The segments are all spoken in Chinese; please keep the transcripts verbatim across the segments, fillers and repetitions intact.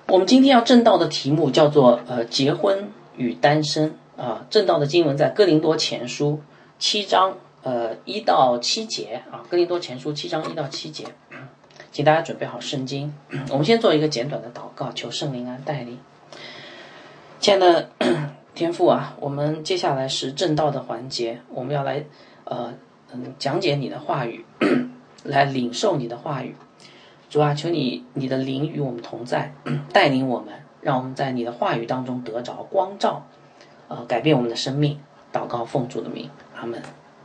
我们今天要正道的题目叫做呃结婚与单身啊。正道的经文在哥林多前书七章呃一到七节啊，哥林多前书七章一到七节，请大家准备好圣经。我们先做一个简短的祷告，求圣灵安带领。亲爱的天父啊，我们接下来是正道的环节，我们要来呃嗯讲解你的话语，来领受你的话语。主啊，求你你的灵与我们同在，带领我们，让我们在你的话语当中得着光照，呃，改变我们的生命。祷告奉主的名，阿们。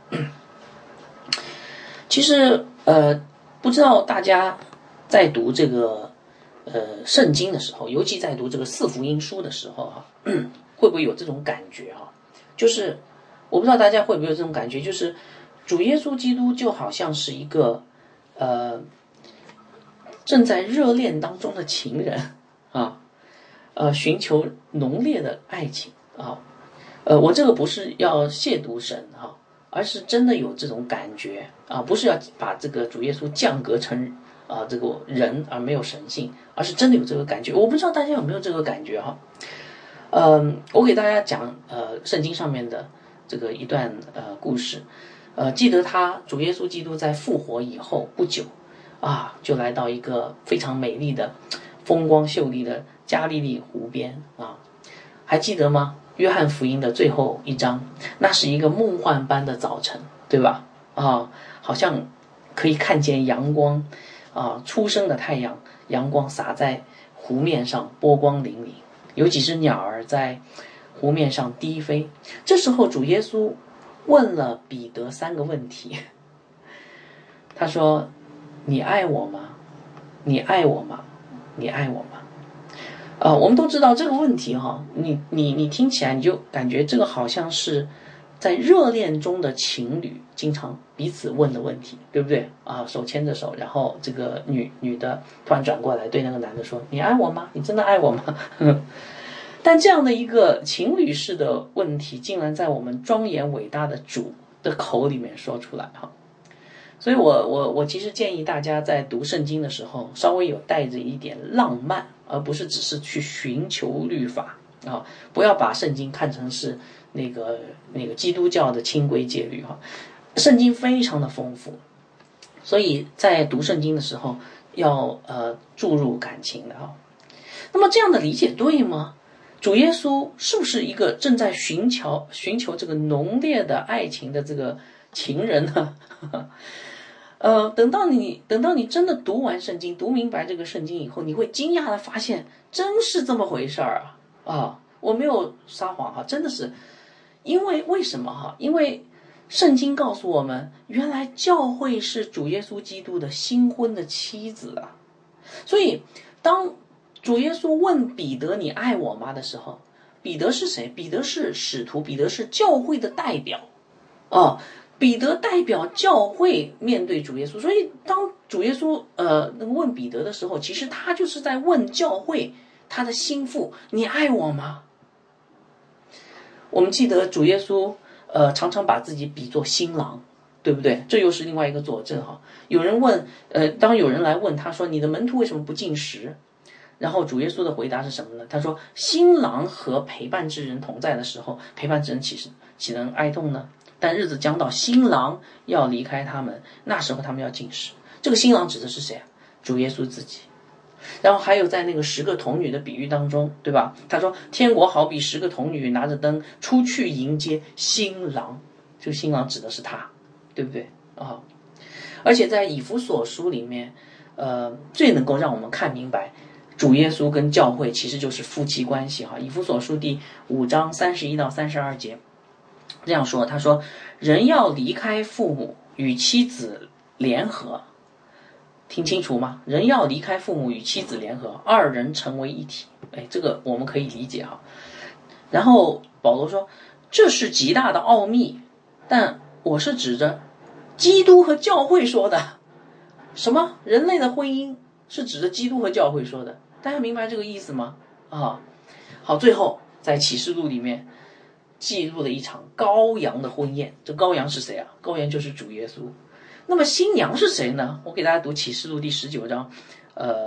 其实呃，不知道大家在读这个呃圣经的时候，尤其在读这个四福音书的时候啊，会不会有这种感觉啊？就是我不知道大家会不会有这种感觉，就是主耶稣基督就好像是一个呃。正在热恋当中的情人啊，呃，寻求浓烈的爱情啊，呃，我这个不是要亵渎神哈、啊，而是真的有这种感觉啊，不是要把这个主耶稣降格成啊这个人而没有神性，而是真的有这个感觉。我不知道大家有没有这个感觉哈、啊？嗯，我给大家讲呃圣经上面的这个一段呃故事，呃，记得他主耶稣基督在复活以后不久。啊，就来到一个非常美丽的、风光秀丽的加利利湖边啊，还记得吗？约翰福音的最后一章，那是一个梦幻般的早晨，对吧？啊，好像可以看见阳光啊，初升的太阳，阳光洒在湖面上，波光粼粼，有几只鸟儿在湖面上低飞。这时候，主耶稣问了彼得三个问题，他说。你爱我吗？你爱我吗？你爱我吗？呃，我们都知道这个问题哈，你你你听起来你就感觉这个好像是在热恋中的情侣经常彼此问的问题，对不对啊？手牵着手，然后这个女女的突然转过来对那个男的说：“你爱我吗？你真的爱我吗？”但这样的一个情侣式的问题，竟然在我们庄严伟大的主的口里面说出来哈。所以我我我其实建议大家在读圣经的时候，稍微有带着一点浪漫，而不是只是去寻求律法啊！不要把圣经看成是那个那个基督教的清规戒律哈。圣经非常的丰富，所以在读圣经的时候要呃注入感情的哈。那么这样的理解对吗？主耶稣是不是一个正在寻求寻求这个浓烈的爱情的这个情人呢？呃，等到你等到你真的读完圣经，读明白这个圣经以后，你会惊讶的发现，真是这么回事儿啊！啊，我没有撒谎哈，真的是，因为为什么哈？因为圣经告诉我们，原来教会是主耶稣基督的新婚的妻子啊。所以，当主耶稣问彼得：“你爱我吗？”的时候，彼得是谁？彼得是使徒，彼得是教会的代表啊。彼得代表教会面对主耶稣，所以当主耶稣呃问彼得的时候，其实他就是在问教会他的心腹：你爱我吗？我们记得主耶稣呃常常把自己比作新郎，对不对？这又是另外一个佐证哈。有人问呃，当有人来问他说：“你的门徒为什么不进食？”然后主耶稣的回答是什么呢？他说：“新郎和陪伴之人同在的时候，陪伴之人岂是岂能哀痛呢？但日子将到，新郎要离开他们，那时候他们要进食。”这个新郎指的是谁啊？主耶稣自己。然后还有在那个十个童女的比喻当中，对吧？他说天国好比十个童女拿着灯出去迎接新郎，这个新郎指的是他，对不对啊？而且在以弗所书里面，呃，最能够让我们看明白主耶稣跟教会其实就是夫妻关系哈。以弗所书第五章三十一到三十二节。这样说，他说人要离开父母与妻子联合，听清楚吗？人要离开父母与妻子联合，二人成为一体。哎，这个我们可以理解哈。然后保罗说这是极大的奥秘，但我是指着基督和教会说的。什么？人类的婚姻是指着基督和教会说的，大家明白这个意思吗？啊，好，最后在启示录里面记录了一场羔羊的婚宴，这羔羊是谁啊？羔羊就是主耶稣。那么新娘是谁呢？我给大家读启示录第十九章，呃，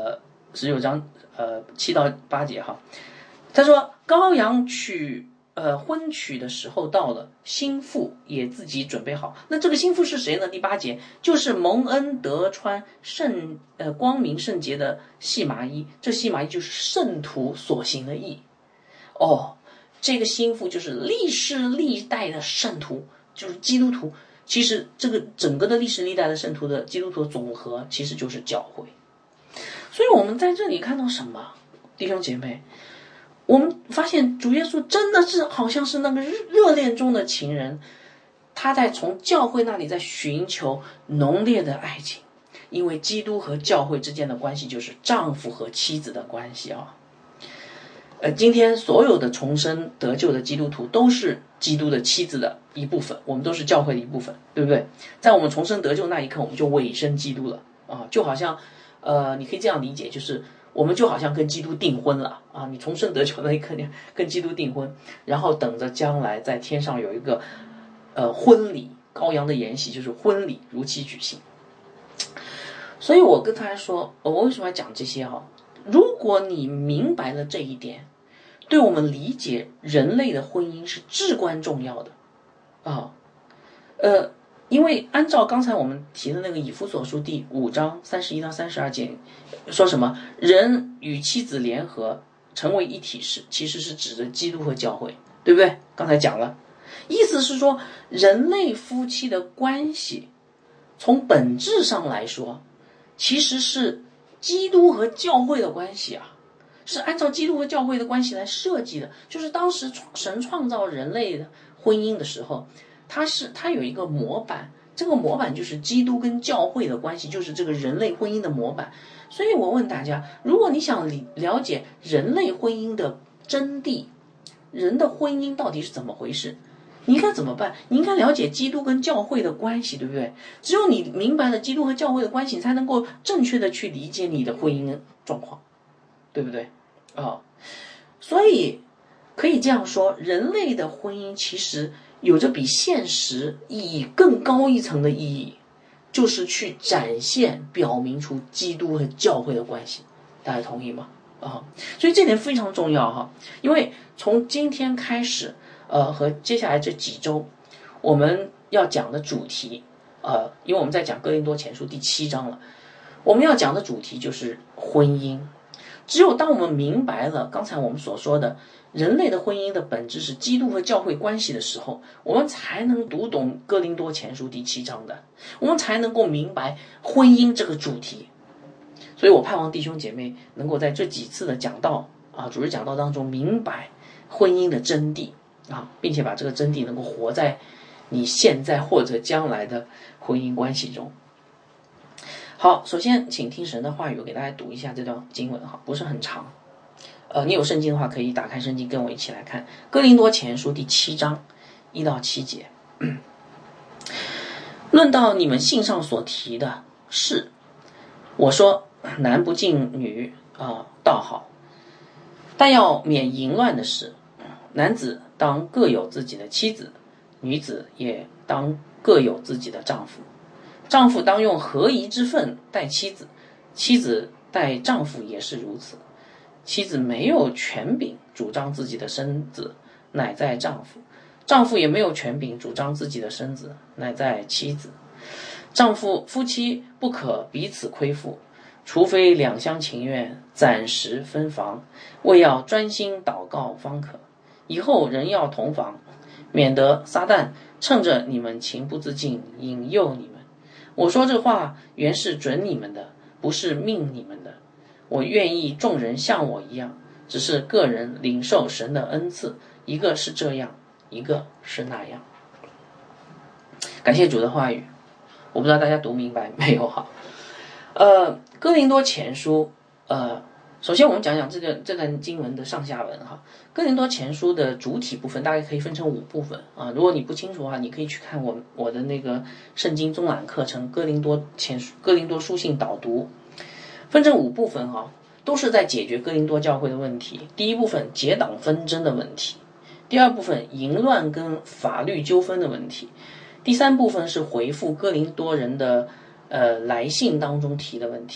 十九章呃七到八节哈，他说羔羊娶呃婚娶的时候到了，新妇也自己准备好。那这个新妇是谁呢？第八节就是蒙恩得穿圣呃光明圣洁的细麻衣，这细麻衣就是圣徒所行的义。哦，这个新妇就是历世历代的圣徒，就是基督徒。其实这个整个的历史历代的圣徒的基督徒的总和，其实就是教会。所以我们在这里看到什么，弟兄姐妹？我们发现主耶稣真的是好像是那个热恋中的情人，他在从教会那里在寻求浓烈的爱情，因为基督和教会之间的关系就是丈夫和妻子的关系啊。呃，今天所有的重生得救的基督徒都是基督的妻子的一部分，我们都是教会的一部分，对不对？在我们重生得救那一刻，我们就委身基督了啊，就好像呃，你可以这样理解，就是我们就好像跟基督订婚了啊！你重生得救那一刻，你跟基督订婚，然后等着将来在天上有一个呃婚礼，羔羊的筵席就是婚礼如期举行。所以我跟大家说，我为什么要讲这些哈？如果你明白了这一点，对我们理解人类的婚姻是至关重要的啊。呃，因为按照刚才我们提的那个以弗所书第五章三十一到三十二节，说什么人与妻子联合成为一体是，其实是指着基督和教会，对不对？刚才讲了，意思是说人类夫妻的关系，从本质上来说，其实是基督和教会的关系啊，是按照基督和教会的关系来设计的。就是当时神创造人类的婚姻的时候，它是它有一个模板，这个模板就是基督跟教会的关系，就是这个人类婚姻的模板。所以我问大家，如果你想了解人类婚姻的真谛，人的婚姻到底是怎么回事，你应该怎么办？你应该了解基督跟教会的关系，对不对？只有你明白了基督和教会的关系，你才能够正确的去理解你的婚姻状况，对不对？啊、哦，所以可以这样说，人类的婚姻其实有着比现实意义更高一层的意义，就是去展现、表明出基督和教会的关系。大家同意吗？啊、哦，所以这点非常重要哈，因为从今天开始。呃，和接下来这几周我们要讲的主题，呃，因为我们在讲哥林多前书第七章了，我们要讲的主题就是婚姻。只有当我们明白了刚才我们所说的人类的婚姻的本质是基督和教会关系的时候，我们才能读懂哥林多前书第七章的，我们才能够明白婚姻这个主题。所以我盼望弟兄姐妹能够在这几次的讲道啊，主日讲道当中明白婚姻的真谛啊，并且把这个真谛能够活在你现在或者将来的婚姻关系中。好，首先请听神的话语，我给大家读一下这段经文哈，不是很长。呃，你有圣经的话，可以打开圣经跟我一起来看哥林多前书第七章一到七节。论到你们信上所提的事，我说男不近女啊、呃，倒好，但要免淫乱的事。男子当各有自己的妻子，女子也当各有自己的丈夫。丈夫当用合宜之分待妻子，妻子待丈夫也是如此。妻子没有权柄主张自己的身子，乃在丈夫；丈夫也没有权柄主张自己的身子，乃在妻子。丈夫夫妻不可彼此亏负，除非两厢情愿，暂时分房，为要专心祷告方可。以后人要同房，免得撒旦趁着你们情不自禁引诱你们。我说这话原是准你们的，不是命你们的。我愿意众人像我一样，只是个人领受神的恩赐，一个是这样，一个是那样。感谢主的话语，我不知道大家读明白没有哈？呃，哥林多前书，呃。首先我们讲讲这个这段经文的上下文哈。哥林多前书的主体部分大概可以分成五部分啊，如果你不清楚的话，你可以去看我我的那个圣经综览课程哥林多前书哥林多书信导读，分成五部分哈，都是在解决哥林多教会的问题。第一部分结党纷争的问题，第二部分淫乱跟法律纠纷的问题，第三部分是回复哥林多人的呃来信当中提的问题，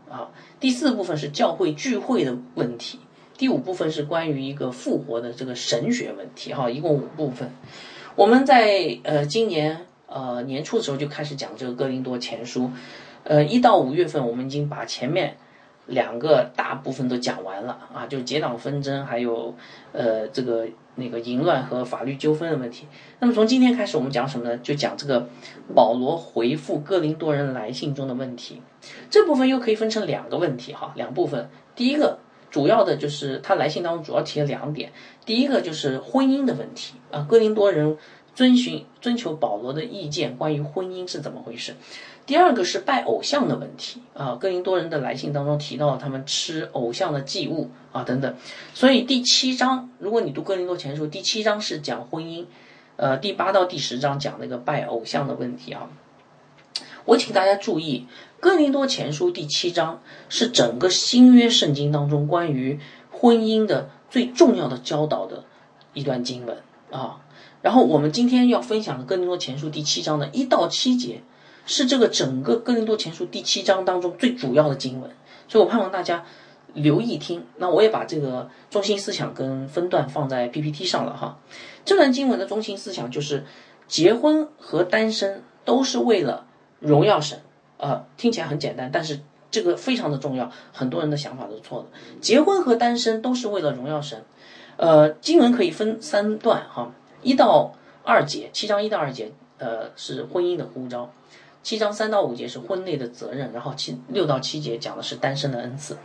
啊。第四部分是教会聚会的问题，第五部分是关于一个复活的这个神学问题哈，一共五部分。我们在呃今年呃年初的时候就开始讲这个哥林多前书，呃一到五月份我们已经把前面两个大部分都讲完了啊，就结党纷争，还有呃这个那个淫乱和法律纠纷的问题。那么从今天开始我们讲什么呢？就讲这个保罗回复哥林多人来信中的问题。这部分又可以分成两个问题哈，两部分。第一个主要的就是他来信当中主要提了两点，第一个就是婚姻的问题啊，哥林多人遵循征求保罗的意见，关于婚姻是怎么回事。第二个是拜偶像的问题啊，哥林多人的来信当中提到他们吃偶像的祭物啊等等。所以第七章，如果你读哥林多前书，第七章是讲婚姻，呃，第八到第十章讲那个拜偶像的问题啊。我请大家注意，哥林多前书第七章是整个新约圣经当中关于婚姻的最重要的教导的一段经文啊。然后我们今天要分享的哥林多前书第七章的一到七节，是这个整个哥林多前书第七章当中最主要的经文，所以我盼望大家留意听。那我也把这个中心思想跟分段放在 P P T 上了哈。这段经文的中心思想就是结婚和单身都是为了荣耀神，呃，听起来很简单，但是这个非常的重要，很多人的想法都是错的。结婚和单身都是为了荣耀神，呃，经文可以分三段哈，一到二节，七章一到二节，呃，是婚姻的呼召，七章三到五节是婚内的责任，然后七六到七节讲的是单身的恩赐。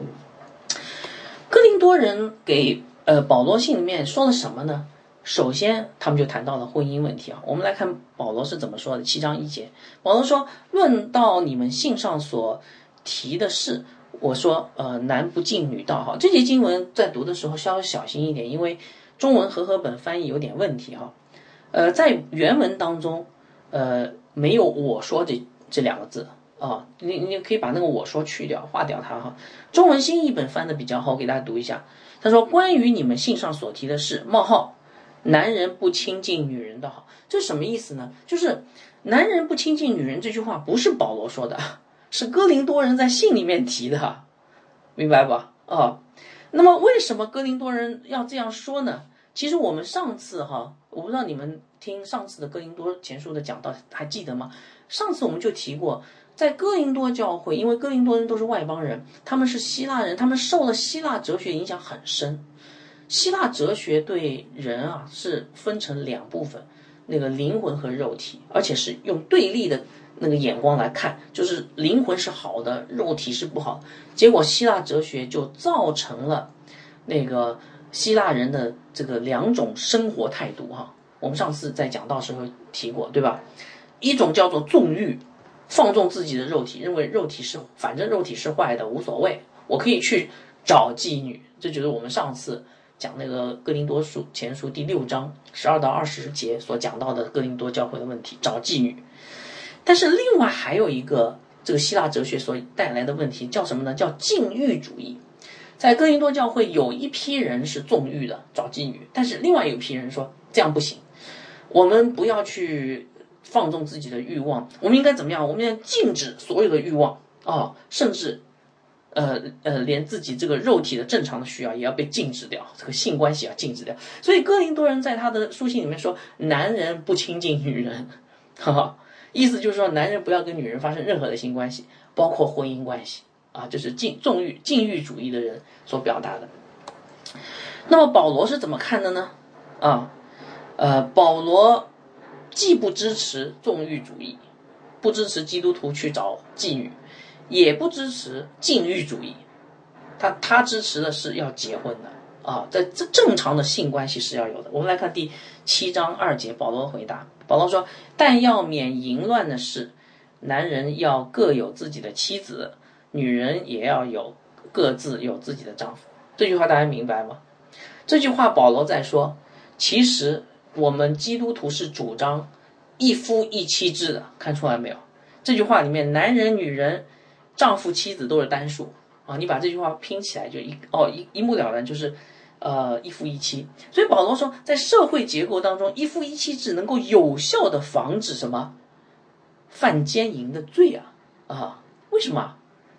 哥林多人给呃保罗信里面说了什么呢？首先他们就谈到了婚姻问题啊，我们来看保罗是怎么说的。七章一节，保罗说：论到你们信上所提的事，我说呃男不进女道哈。这节经文在读的时候稍微小心一点，因为中文和合本翻译有点问题哈。呃，在原文当中呃没有我说这这两个字啊，你你可以把那个我说去掉，划掉它哈。中文新译本翻的比较好，我给大家读一下。他说：关于你们信上所提的事，冒号男人不亲近女人的好，这是什么意思呢？就是男人不亲近女人这句话不是保罗说的，是哥林多人在信里面提的，明白吧？啊，那么为什么哥林多人要这样说呢？其实我们上次哈，我不知道你们听上次的哥林多前书的讲道还记得吗？上次我们就提过，在哥林多教会，因为哥林多人都是外邦人，他们是希腊人，他们受了希腊哲学影响很深。希腊哲学对人啊是分成两部分，那个灵魂和肉体，而且是用对立的那个眼光来看，就是灵魂是好的，肉体是不好。结果希腊哲学就造成了那个希腊人的这个两种生活态度哈。我们上次在讲道时候提过，对吧？一种叫做纵欲，放纵自己的肉体，认为肉体是反正肉体是坏的，无所谓，我可以去找妓女。这就是我们上次讲那个哥林多书前书第六章十二到二十节所讲到的哥林多教会的问题，找妓女。但是另外还有一个这个希腊哲学所带来的问题叫什么呢？叫禁欲主义。在哥林多教会有一批人是纵欲的，找妓女，但是另外有一批人说这样不行，我们不要去放纵自己的欲望，我们应该怎么样？我们要禁止所有的欲望啊、哦，甚至呃呃，连自己这个肉体的正常的需要也要被禁止掉，这个性关系要禁止掉。所以哥林多人在他的书信里面说，男人不亲近女人，哈哈，意思就是说，男人不要跟女人发生任何的性关系，包括婚姻关系啊，这是禁纵欲、禁欲主义的人所表达的。那么保罗是怎么看的呢？啊，呃，保罗既不支持纵欲主义，不支持基督徒去找妓女，也不支持禁欲主义，他他支持的是要结婚的啊，在这正常的性关系是要有的。我们来看第七章二节，保罗回答，保罗说：但要免淫乱的事，男人要各有自己的妻子，女人也要有各自有自己的丈夫。这句话大家明白吗？这句话保罗在说，其实我们基督徒是主张一夫一妻制的，看出来没有？这句话里面男人女人丈夫妻子都是单数啊，你把这句话拼起来就一哦一一目了然，就是呃一夫一妻。所以保罗说，在社会结构当中，一夫一妻制能够有效的防止什么犯奸淫的罪啊啊？为什么？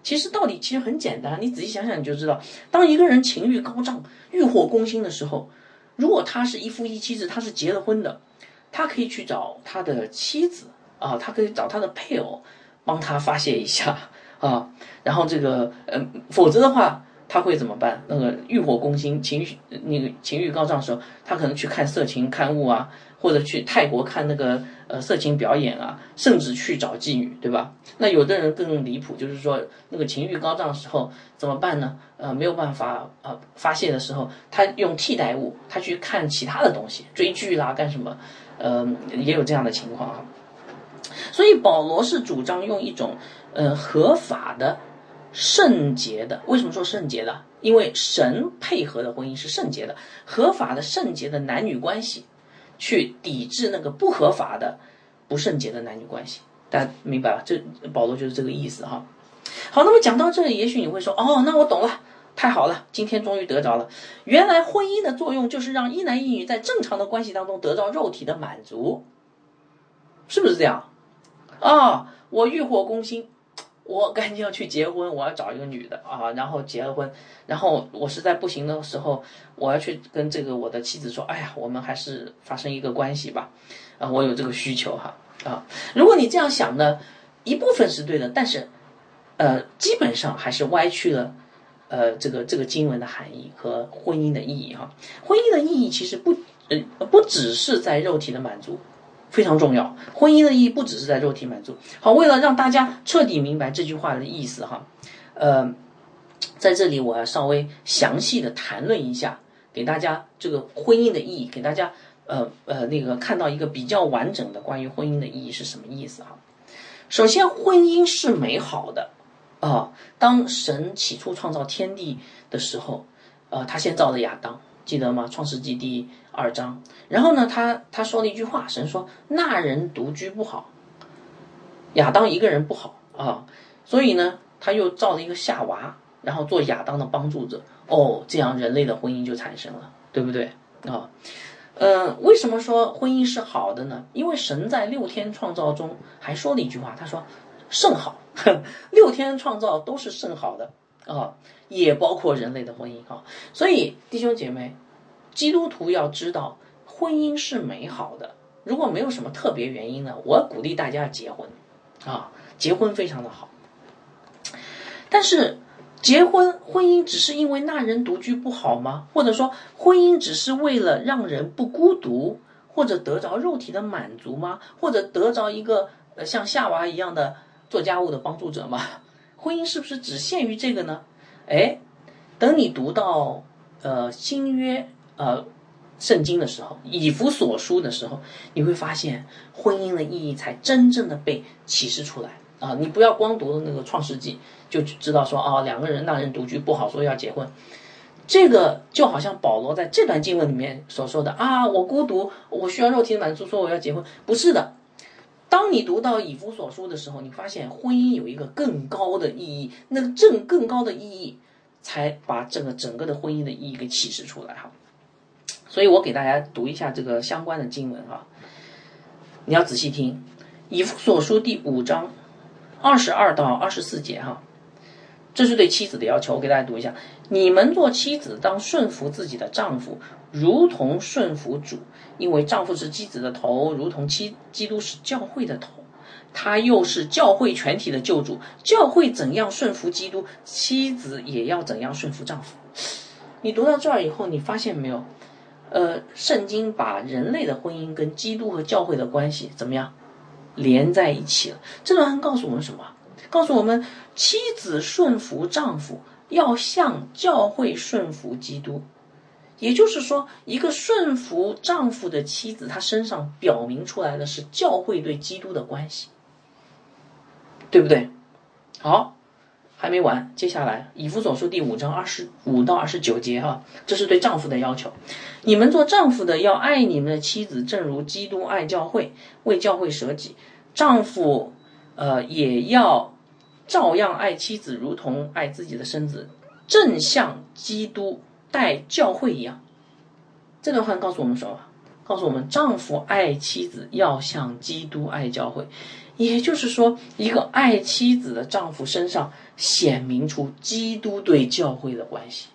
其实道理其实很简单，你仔细想想你就知道，当一个人情欲高涨、欲火攻心的时候，如果他是一夫一妻制，他是结了婚的，他可以去找他的妻子啊，他可以找他的配偶帮他发泄一下啊，然后这个呃，否则的话他会怎么办？那个欲火攻心、情绪那个情欲高涨的时候，他可能去看色情刊物啊，或者去泰国看那个呃色情表演啊，甚至去找妓女，对吧？那有的人更离谱，就是说那个情欲高涨的时候怎么办呢？呃，没有办法呃发泄的时候，他用替代物，他去看其他的东西，追剧啦，干什么？呃，也有这样的情况哈。所以保罗是主张用一种呃合法的、圣洁的。为什么说圣洁的？因为神配合的婚姻是圣洁的，合法的、圣洁的男女关系，去抵制那个不合法的、不圣洁的男女关系。大家明白吧？这保罗就是这个意思哈。好，那么讲到这里，也许你会说，哦，那我懂了，太好了，今天终于得着了。原来婚姻的作用就是让一男一女在正常的关系当中得到肉体的满足，是不是这样？啊，我欲火攻心，我赶紧要去结婚，我要找一个女的啊，然后结了婚，然后我实在不行的时候，我要去跟这个我的妻子说，哎呀，我们还是发生一个关系吧，啊，我有这个需求哈啊。如果你这样想呢，一部分是对的，但是呃，基本上还是歪曲了呃这个这个经文的含义和婚姻的意义哈。婚姻的意义其实不呃不只是在肉体的满足。非常重要，婚姻的意义不只是在肉体满足。好，为了让大家彻底明白这句话的意思哈，呃，在这里我要稍微详细的谈论一下，给大家这个婚姻的意义，给大家呃呃那个看到一个比较完整的关于婚姻的意义是什么意思哈。首先，婚姻是美好的啊。当神起初创造天地的时候，呃，他先造了亚当。记得吗？创世纪第二章。然后呢，他他说了一句话，神说那人独居不好，亚当一个人不好啊，所以呢，他又造了一个夏娃，然后做亚当的帮助者。哦，这样人类的婚姻就产生了，对不对啊？呃，为什么说婚姻是好的呢？因为神在六天创造中还说了一句话，他说甚好，六天创造都是甚好的啊。也包括人类的婚姻哈，所以弟兄姐妹，基督徒要知道婚姻是美好的。如果没有什么特别原因呢，我鼓励大家结婚啊，结婚非常的好。但是结婚婚姻只是因为那人独居不好吗？或者说婚姻只是为了让人不孤独，或者得着肉体的满足吗？或者得着一个呃像夏娃一样的做家务的帮助者吗？婚姻是不是只限于这个呢？哎，等你读到呃新约呃圣经的时候，以弗所书的时候，你会发现婚姻的意义才真正的被启示出来啊！你不要光读那个创世纪就知道说啊，两个人那人独居不好，说要结婚。这个就好像保罗在这段经文里面所说的啊，我孤独，我需要肉体的满足，说我要结婚，不是的。当你读到以弗所书的时候，你发现婚姻有一个更高的意义，那个正更高的意义才把这个整个的婚姻的意义给启示出来哈。所以我给大家读一下这个相关的经文哈，你要仔细听，以弗所书第五章二十二到二十四节哈，这是对妻子的要求，我给大家读一下。你们做妻子当顺服自己的丈夫，如同顺服主，因为丈夫是妻子的头，如同基基督是教会的头，他又是教会全体的救主。教会怎样顺服基督，妻子也要怎样顺服丈夫。你读到这儿以后，你发现没有？呃，圣经把人类的婚姻跟基督和教会的关系怎么样连在一起了？这段告诉我们什么？告诉我们，妻子顺服丈夫，要像教会顺服基督。也就是说，一个顺服丈夫的妻子，她身上表明出来的是教会对基督的关系，对不对？好，还没完，接下来以弗所书第五章二十五到二十九节哈，这是对丈夫的要求。你们做丈夫的要爱你们的妻子，正如基督爱教会，为教会舍己。丈夫呃也要照样爱妻子，如同爱自己的身子，正像基督待教会一样。这段话告诉我们什么？告诉我们丈夫爱妻子要像基督爱教会。 也就是说，一个爱妻子的丈夫身上显明出基督对教会的关系。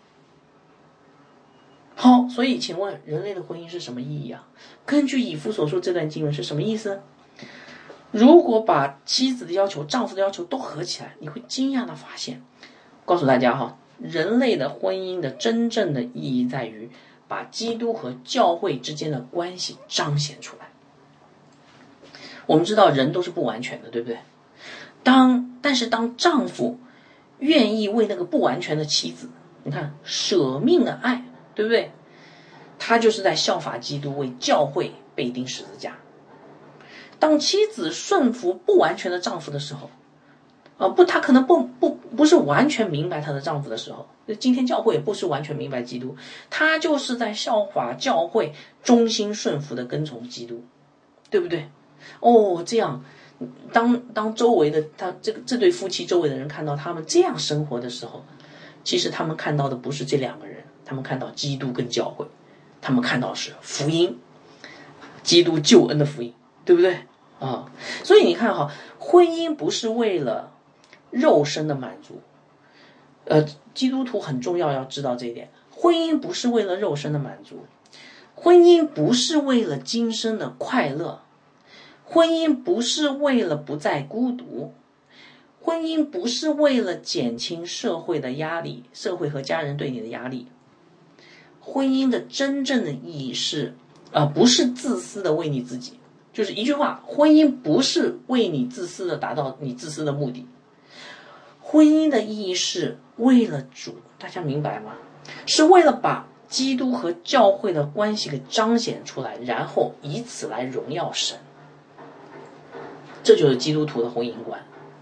好，所以请问人类的婚姻是什么意义啊？根据以弗所书这段经文是什么意思？如果把妻子的要求、丈夫的要求都合起来，你会惊讶的发现，告诉大家哈，人类的婚姻的真正的意义在于把基督和教会之间的关系彰显出来。我们知道人都是不完全的，对不对？当但是当丈夫愿意为那个不完全的妻子，你看舍命的爱，对不对？他就是在效法基督，为教会被钉十字架。当妻子顺服不完全的丈夫的时候，呃，不，她可能不不不是完全明白她的丈夫的时候，今天教会也不是完全明白基督，她就是在效法教会，忠心顺服的跟从基督，对不对？哦，这样，当当周围的他这个这对夫妻周围的人看到他们这样生活的时候，其实他们看到的不是这两个人，他们看到基督跟教会，他们看到是福音，基督救恩的福音，对不对啊？所以你看哈，婚姻不是为了肉身的满足，呃，基督徒很重要要知道这一点，婚姻不是为了肉身的满足，婚姻不是为了今生的快乐，婚姻不是为了不再孤独，婚姻不是为了减轻社会的压力，社会和家人对你的压力。婚姻的真正的意义是，啊、呃，不是自私的为你自己，就是一句话，婚姻不是为你自私的达到你自私的目的。婚姻的意义是为了主，大家明白吗？是为了把基督和教会的关系给彰显出来，然后以此来荣耀神。这就是基督徒的婚姻观。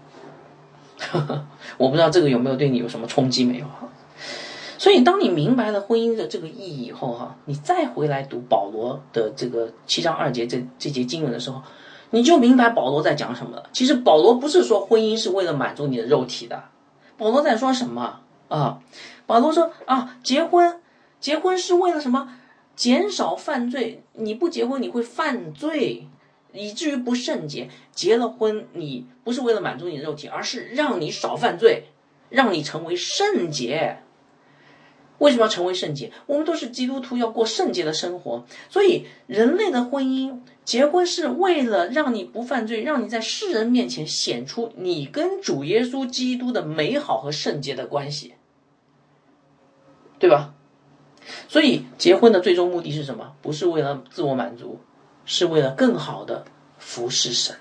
我不知道这个有没有对你有什么冲击没有？所以当你明白了婚姻的这个意义以后哈，你再回来读保罗的这个七章二节这这节经文的时候，你就明白保罗在讲什么了。其实保罗不是说婚姻是为了满足你的肉体的，保罗在说什么啊？保罗说啊，结婚结婚是为了什么？减少犯罪，你不结婚你会犯罪，以至于不圣洁。结了婚你不是为了满足你的肉体，而是让你少犯罪，让你成为圣洁。为什么要成为圣洁？我们都是基督徒，要过圣洁的生活。所以人类的婚姻，结婚是为了让你不犯罪，让你在世人面前显出你跟主耶稣基督的美好和圣洁的关系，对吧？所以结婚的最终目的是什么？不是为了自我满足，是为了更好的服侍神。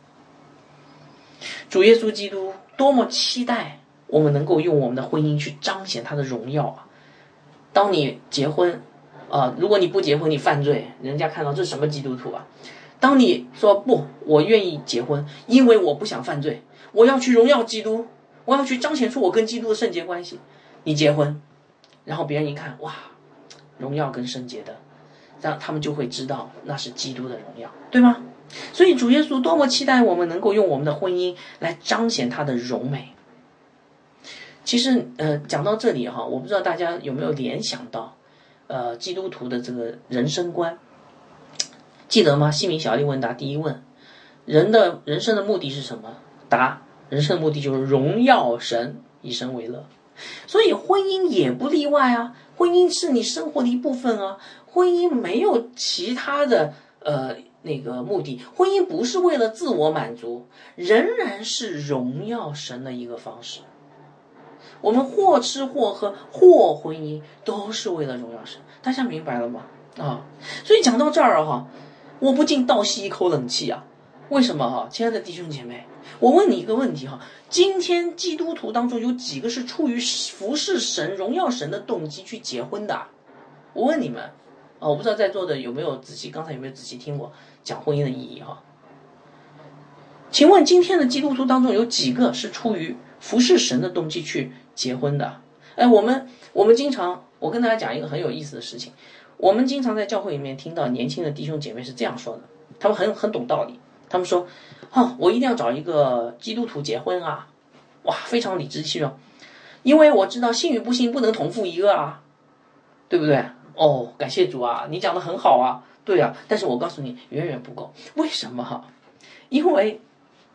主耶稣基督多么期待我们能够用我们的婚姻去彰显他的荣耀啊！当你结婚啊、呃，如果你不结婚你犯罪，人家看到这是什么基督徒啊？当你说不，我愿意结婚，因为我不想犯罪，我要去荣耀基督，我要去彰显出我跟基督的圣洁关系，你结婚，然后别人一看，哇，荣耀跟圣洁的，让他们就会知道那是基督的荣耀，对吗？所以主耶稣多么期待我们能够用我们的婚姻来彰显他的荣美。其实呃，讲到这里哈，我不知道大家有没有联想到呃基督徒的这个人生观，记得吗？西敏小利问答第一问，人的人生的目的是什么？答，人生的目的就是荣耀神，以神为乐。所以婚姻也不例外啊，婚姻是你生活的一部分啊，婚姻没有其他的呃那个目的，婚姻不是为了自我满足，仍然是荣耀神的一个方式。我们或吃或喝或婚姻都是为了荣耀神，大家明白了吗？啊，所以讲到这儿哈，我不禁倒吸一口冷气啊！为什么哈？亲爱的弟兄姐妹，我问你一个问题哈，今天基督徒当中有几个是出于服侍神、荣耀神的动机去结婚的？我问你们啊，我不知道在座的有没有仔细，刚才有没有仔细听我讲婚姻的意义哈？请问今天的基督徒当中有几个是出于服侍神的动机去结婚的？哎，我们我们经常，我跟大家讲一个很有意思的事情，我们经常在教会里面听到年轻的弟兄姐妹是这样说的，他们很很懂道理，他们说，哦，我一定要找一个基督徒结婚啊，哇，非常理直气壮，因为我知道信与不信不能同负一个啊，对不对？哦，感谢主啊，你讲得很好啊，对啊，但是我告诉你，远远不够。为什么哈？因为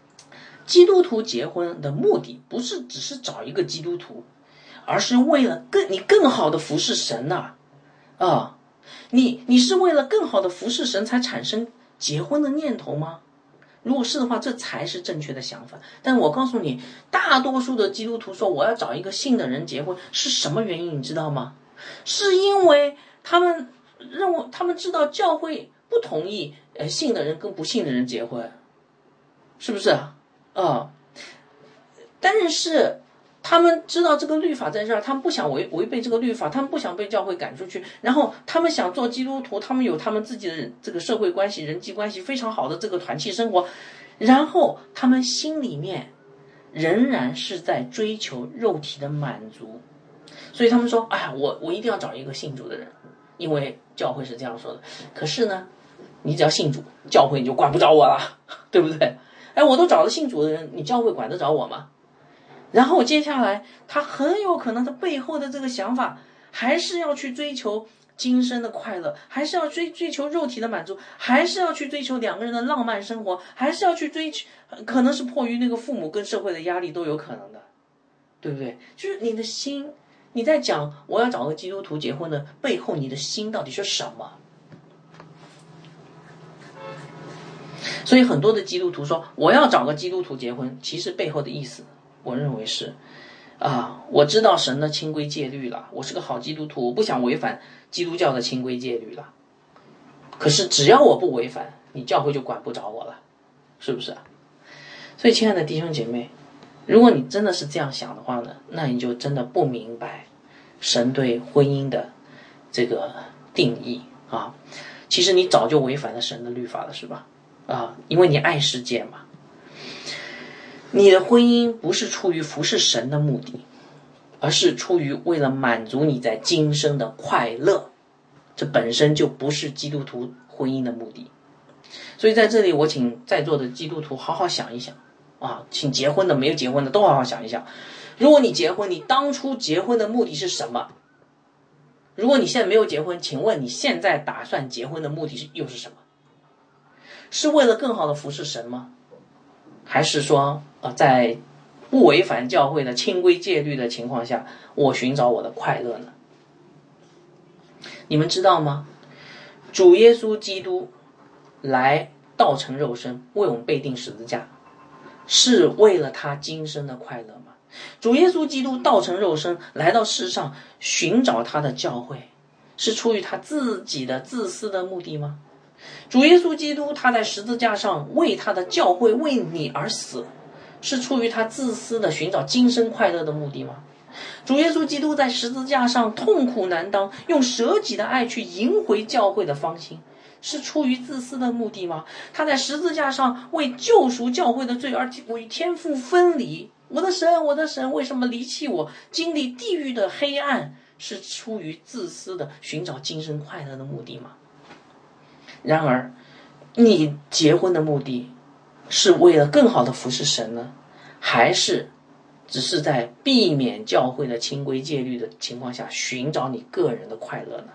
基督徒结婚的目的不是只是找一个基督徒，而是为了更你更好的服侍神呐、啊，啊，你你是为了更好的服侍神才产生结婚的念头吗？如果是的话，这才是正确的想法。但我告诉你，大多数的基督徒说我要找一个信的人结婚，是什么原因？你知道吗？是因为他们认为他们知道教会不同意呃信的人跟不信的人结婚，是不是啊？啊、嗯，但是他们知道这个律法在这儿，他们不想违违背这个律法，他们不想被教会赶出去，然后他们想做基督徒，他们有他们自己的这个社会关系、人际关系非常好的这个团契生活，然后他们心里面仍然是在追求肉体的满足，所以他们说：“哎呀，我我一定要找一个信主的人，因为教会是这样说的。可是呢，你只要信主，教会你就管不着我了，对不对？哎，我都找了信主的人，你教会管得着我吗？”然后接下来他很有可能他背后的这个想法还是要去追求今生的快乐，还是要追追求肉体的满足，还是要去追求两个人的浪漫生活，还是要去追求，可能是迫于那个父母跟社会的压力都有可能的，对不对？就是你的心，你在讲我要找个基督徒结婚的背后，你的心到底是什么？所以很多的基督徒说我要找个基督徒结婚，其实背后的意思我认为是啊，我知道神的清规戒律了，我是个好基督徒，我不想违反基督教的清规戒律了。可是只要我不违反，你教会就管不着我了，是不是啊？所以亲爱的弟兄姐妹，如果你真的是这样想的话呢，那你就真的不明白神对婚姻的这个定义啊。其实你早就违反了神的律法了，是吧？啊，因为你爱世界嘛。你的婚姻不是出于服侍神的目的，而是出于为了满足你在今生的快乐，这本身就不是基督徒婚姻的目的。所以在这里我请在座的基督徒好好想一想啊，请结婚的没有结婚的都好好想一想，如果你结婚，你当初结婚的目的是什么？如果你现在没有结婚，请问你现在打算结婚的目的是又是什么？是为了更好的服侍神吗？还是说呃，在不违反教会的清规戒律的情况下，我寻找我的快乐呢？你们知道吗？主耶稣基督来道成肉身，为我们被钉十字架，是为了他今生的快乐吗？主耶稣基督道成肉身来到世上寻找他的教会，是出于他自己的自私的目的吗？主耶稣基督他在十字架上为他的教会为你而死，是出于他自私的寻找今生快乐的目的吗？主耶稣基督在十字架上痛苦难当，用舍己的爱去赢回教会的芳心，是出于自私的目的吗？他在十字架上为救赎教会的罪而与天父分离，我的神，我的神，为什么离弃我？经历地狱的黑暗，是出于自私的寻找今生快乐的目的吗？然而你结婚的目的是为了更好的服侍神呢，还是只是在避免教会的清规戒律的情况下寻找你个人的快乐呢？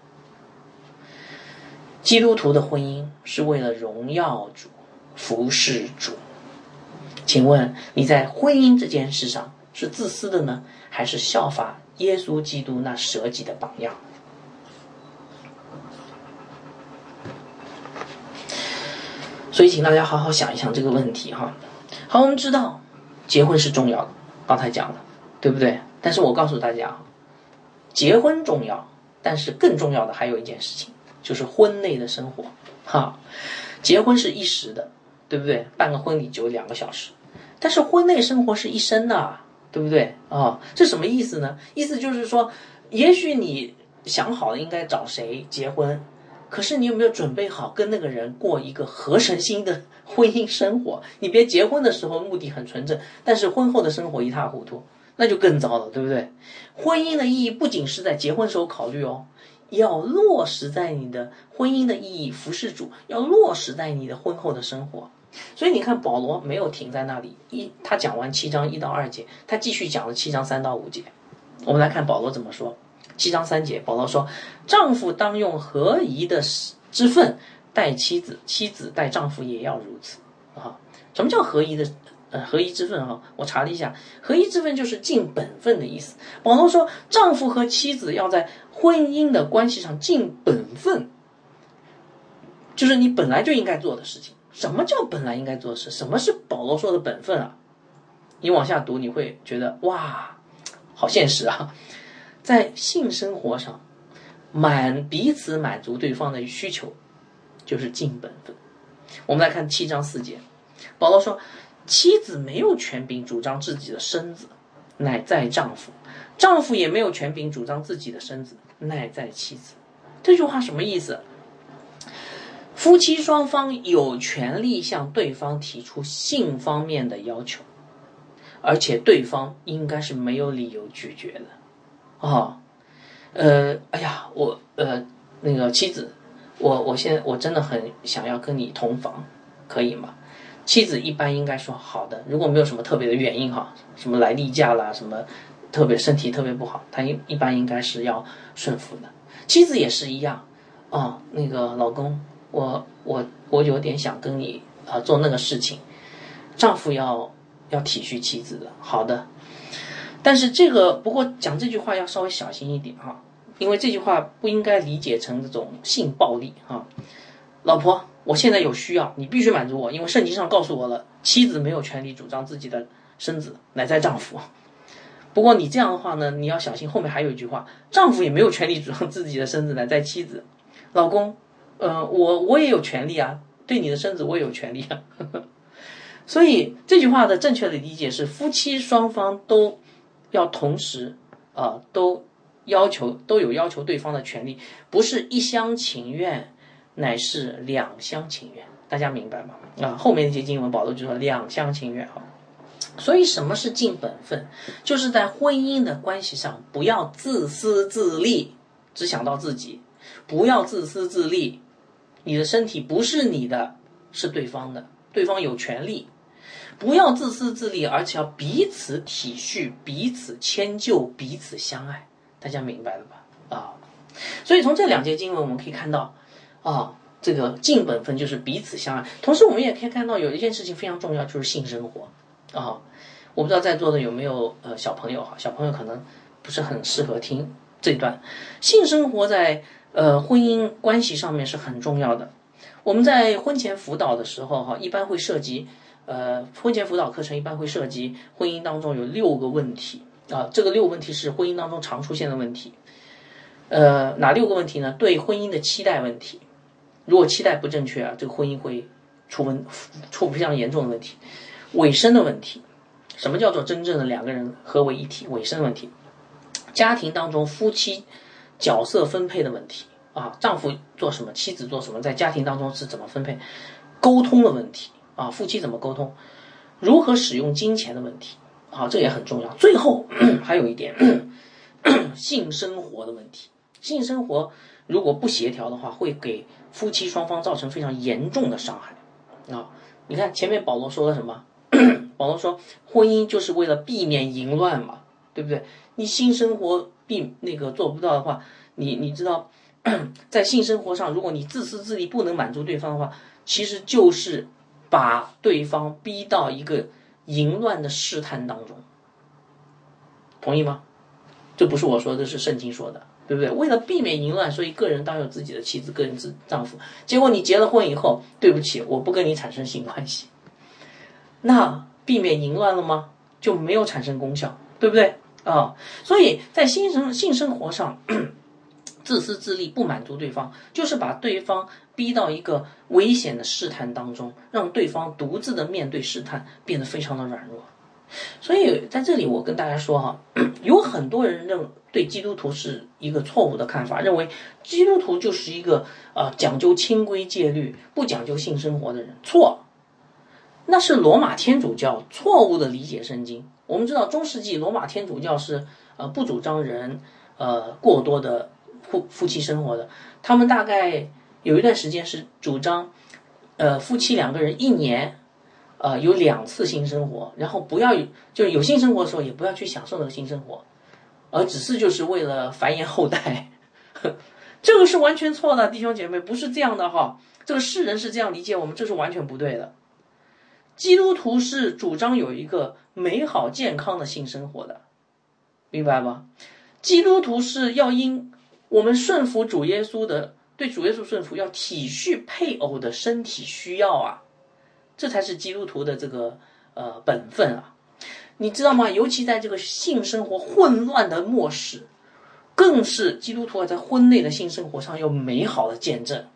基督徒的婚姻是为了荣耀主，服侍主。请问你在婚姻这件事上是自私的呢，还是效法耶稣基督那舍己的榜样？所以请大家好好想一想这个问题哈。好，我们知道结婚是重要的，刚才讲了，对不对？但是我告诉大家，结婚重要，但是更重要的还有一件事情，就是婚内的生活哈。结婚是一时的，对不对？办个婚礼就两个小时，但是婚内生活是一生的，对不对啊、哦？这什么意思呢？意思就是说，也许你想好了应该找谁结婚，可是你有没有准备好跟那个人过一个合神心的婚姻生活？你别结婚的时候目的很纯正，但是婚后的生活一塌糊涂，那就更糟了，对不对？婚姻的意义不仅是在结婚时候考虑哦，要落实在你的婚姻的意义，服侍主，要落实在你的婚后的生活。所以你看保罗没有停在那里，一他讲完七章一到二节，他继续讲了七章三到五节。我们来看保罗怎么说。七章三节，保罗说：丈夫当用合宜的之分待妻子，妻子待丈夫也要如此啊。什么叫合宜的呃合一之分哈，我查了一下，合一之分就是尽本分的意思。保罗说，丈夫和妻子要在婚姻的关系上尽本分，就是你本来就应该做的事情。什么叫本来应该做的事？什么是保罗说的本分啊？你往下读，你会觉得哇，好现实啊！在性生活上，满彼此满足对方的需求，就是尽本分。我们来看七章四节，保罗说，妻子没有权柄主张自己的身子，乃在丈夫；丈夫也没有权柄主张自己的身子，乃在妻子。这句话什么意思？夫妻双方有权利向对方提出性方面的要求，而且对方应该是没有理由拒绝的。哦，呃，哎呀，我呃那个妻子，我我现在我真的很想要跟你同房，可以吗？妻子一般应该说好的，如果没有什么特别的原因哈，什么来例假啦，什么特别身体特别不好，他一一般应该是要顺服的。妻子也是一样啊、哦，那个老公，我我我有点想跟你啊、呃、做那个事情，丈夫要要体恤妻子的，好的。但是这个不过讲这句话要稍微小心一点哈，因为这句话不应该理解成这种性暴力哈。老婆，我现在有需要，你必须满足我，因为圣经上告诉我了，妻子没有权利主张自己的身子，乃在丈夫。不过你这样的话呢，你要小心，后面还有一句话，丈夫也没有权利主张自己的身子，乃在妻子。老公，呃，我我也有权利啊，对你的身子我也有权利啊。所以这句话的正确的理解是，夫妻双方都要同时啊、呃，都要求都有要求对方的权利，不是一厢情愿，乃是两厢情愿。大家明白吗？啊，后面那些经文保罗就说两厢情愿啊。所以什么是尽本分？就是在婚姻的关系上，不要自私自利，只想到自己，不要自私自利。你的身体不是你的，是对方的，对方有权利。不要自私自利，而且要彼此体恤，彼此迁就，彼此相爱。大家明白了吧？啊，所以从这两节经文我们可以看到，啊，这个尽本分就是彼此相爱。同时我们也可以看到有一件事情非常重要，就是性生活。啊，我不知道在座的有没有呃小朋友哈，小朋友可能不是很适合听这段。性生活在呃婚姻关系上面是很重要的。我们在婚前辅导的时候哈，一般会涉及呃婚前辅导课程一般会涉及婚姻当中有六个问题啊，这个六个问题是婚姻当中常出现的问题。呃，哪六个问题呢？对婚姻的期待问题，如果期待不正确啊，这个婚姻会出问出非常严重的问题。委身的问题，什么叫做真正的两个人合为一体？委身问题，家庭当中夫妻角色分配的问题啊，丈夫做什么，妻子做什么，在家庭当中是怎么分配？沟通的问题啊，夫妻怎么沟通？如何使用金钱的问题啊，这也很重要。最后还有一点，性生活的问题，性生活如果不协调的话，会给夫妻双方造成非常严重的伤害啊。你看前面保罗说了什么？保罗说，婚姻就是为了避免淫乱嘛，对不对？你性生活避那个做不到的话，你你知道，在性生活上，如果你自私自利不能满足对方的话，其实就是把对方逼到一个淫乱的试探当中，同意吗？这不是我说的，这是圣经说的，对不对？为了避免淫乱，所以个人当有自己的妻子，个人自丈夫。结果你结了婚以后，对不起，我不跟你产生性关系，那避免淫乱了吗？就没有产生功效，对不对啊？所以在性生性生活上，自私自利不满足对方，就是把对方逼到一个危险的试探当中，让对方独自的面对试探，变得非常的软弱。所以在这里我跟大家说哈，有很多人认对基督徒是一个错误的看法，认为基督徒就是一个呃讲究清规戒律、不讲究性生活的人，错。那是罗马天主教错误的理解圣经。我们知道中世纪罗马天主教是呃不主张人呃过多的夫夫妻生活的，他们大概有一段时间是主张呃夫妻两个人一年呃有两次性生活，然后不要就有性生活的时候也不要去享受那个性生活，而只是就是为了繁衍后代。这个是完全错的，弟兄姐妹，不是这样的哈。这个世人是这样理解我们，这是完全不对的。 基督徒是主张有一个美好健康的性生活的，明白吗？基督徒是要因我们顺服主耶稣的，对主耶稣顺服，要体恤配偶的身体需要啊，这才是基督徒的这个呃本分啊。你知道吗？尤其在这个性生活混乱的末世，更是基督徒在婚内的性生活上有美好的见证。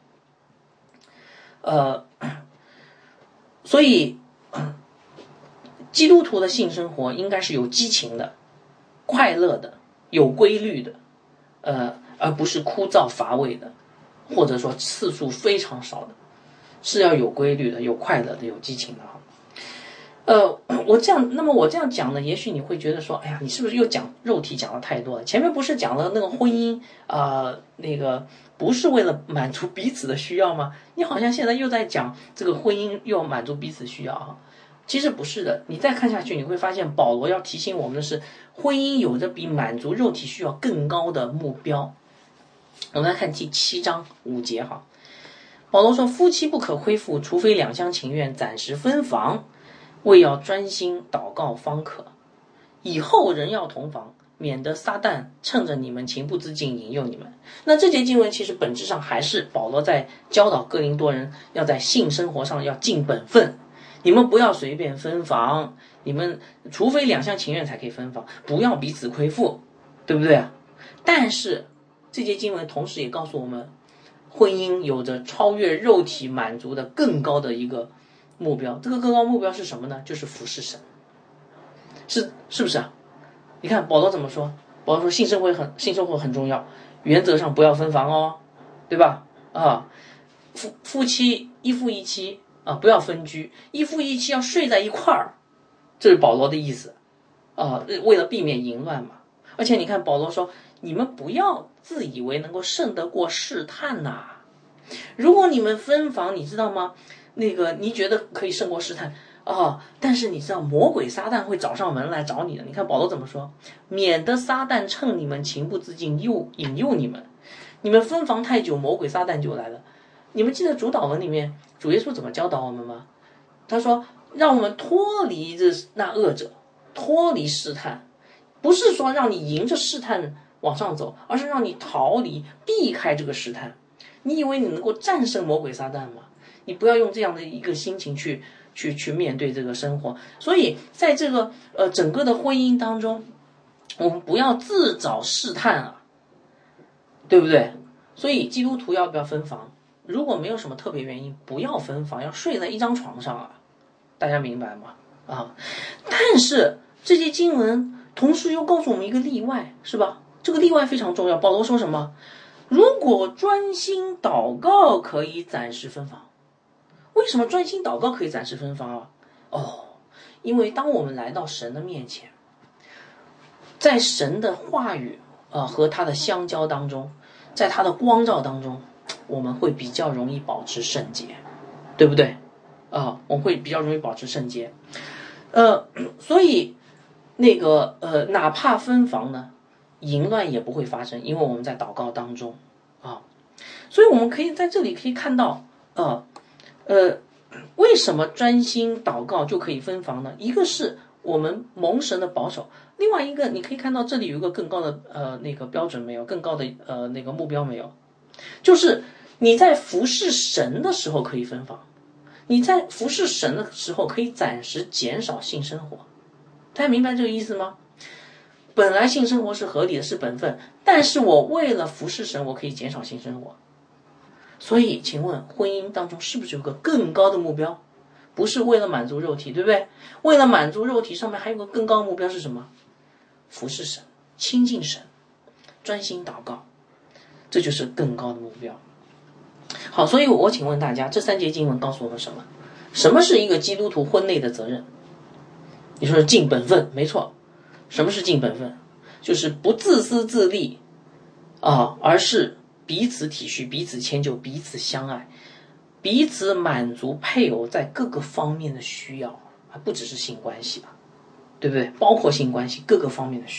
呃，所以基督徒的性生活应该是有激情的、快乐的、有规律的，呃，而不是枯燥乏味的，或者说次数非常少的，是要有规律的、有快乐的、有激情的哈。呃，我这样，那么我这样讲呢，也许你会觉得说，哎呀，你是不是又讲肉体讲的太多了？前面不是讲了那个婚姻啊、呃，那个不是为了满足彼此的需要吗？你好像现在又在讲这个婚姻又满足彼此需要哈。其实不是的，你再看下去，你会发现保罗要提醒我们的是，婚姻有着比满足肉体需要更高的目标。我们来看第七章五节哈，保罗说，夫妻不可亏负，除非两厢情愿，暂时分房。为要专心祷告方可，以后人要同房，免得撒旦趁着你们情不自禁引诱你们。那这节经文其实本质上还是保罗在教导哥林多人要在性生活上要尽本分，你们不要随便分房，你们除非两厢情愿才可以分房，不要彼此亏负，对不对啊？但是这节经文同时也告诉我们，婚姻有着超越肉体满足的更高的一个目标，这个更高目标是什么呢？就是服侍神，是是不是啊？你看保罗怎么说？保罗说性生活很性生活很重要，原则上不要分房哦，对吧？啊，夫夫妻一夫一妻啊，不要分居，一夫一妻要睡在一块儿，这是保罗的意思啊，为了避免淫乱嘛。而且你看保罗说，你们不要自以为能够胜得过试探呐、啊。如果你们分房，你知道吗？那个你觉得可以胜过试探啊、哦，但是你知道魔鬼撒旦会找上门来找你的。你看保罗怎么说？免得撒旦趁你们情不自禁诱引诱你们，你们分房太久，魔鬼撒旦就来了。你们记得主祷文里面主耶稣怎么教导我们吗？他说让我们脱离这那恶者，脱离试探，不是说让你迎着试探往上走，而是让你逃离避开这个试探。你以为你能够战胜魔鬼撒旦吗？你不要用这样的一个心情去去去面对这个生活。所以在这个呃整个的婚姻当中，我们不要自找试探啊，对不对？所以基督徒要不要分房？如果没有什么特别原因，不要分房，要睡在一张床上啊，大家明白吗？啊，但是这些经文同时又告诉我们一个例外，是吧？这个例外非常重要。保罗说什么？如果专心祷告可以暂时分房。为什么专心祷告可以暂时分房啊？哦，因为当我们来到神的面前，在神的话语啊、呃、和他的相交当中，在他的光照当中，我们会比较容易保持圣洁，对不对？啊、呃，我们会比较容易保持圣洁。呃，所以那个呃，哪怕分房呢，淫乱也不会发生，因为我们在祷告当中啊。所以我们可以在这里可以看到，呃。呃，为什么专心祷告就可以分房呢？一个是我们蒙神的保守，另外一个你可以看到这里有一个更高的呃那个标准没有，更高的呃那个目标没有，就是你在服侍神的时候可以分房，你在服侍神的时候可以暂时减少性生活，大家明白这个意思吗？本来性生活是合理的，是本分，但是我为了服侍神，我可以减少性生活。所以请问婚姻当中是不是有个更高的目标？不是为了满足肉体，对不对？为了满足肉体，上面还有个更高的目标是什么？服侍神，亲近神，专心祷告，这就是更高的目标。好，所以我请问大家，这三节经文告诉我们什么？什么是一个基督徒婚内的责任？你说是尽本分，没错。什么是尽本分？就是不自私自利啊，而是彼此体恤，彼此迁就，彼此相爱，彼此满足配偶在各个方面的需要，还不只是性关系吧，对不对？包括性关系各个方面的需要。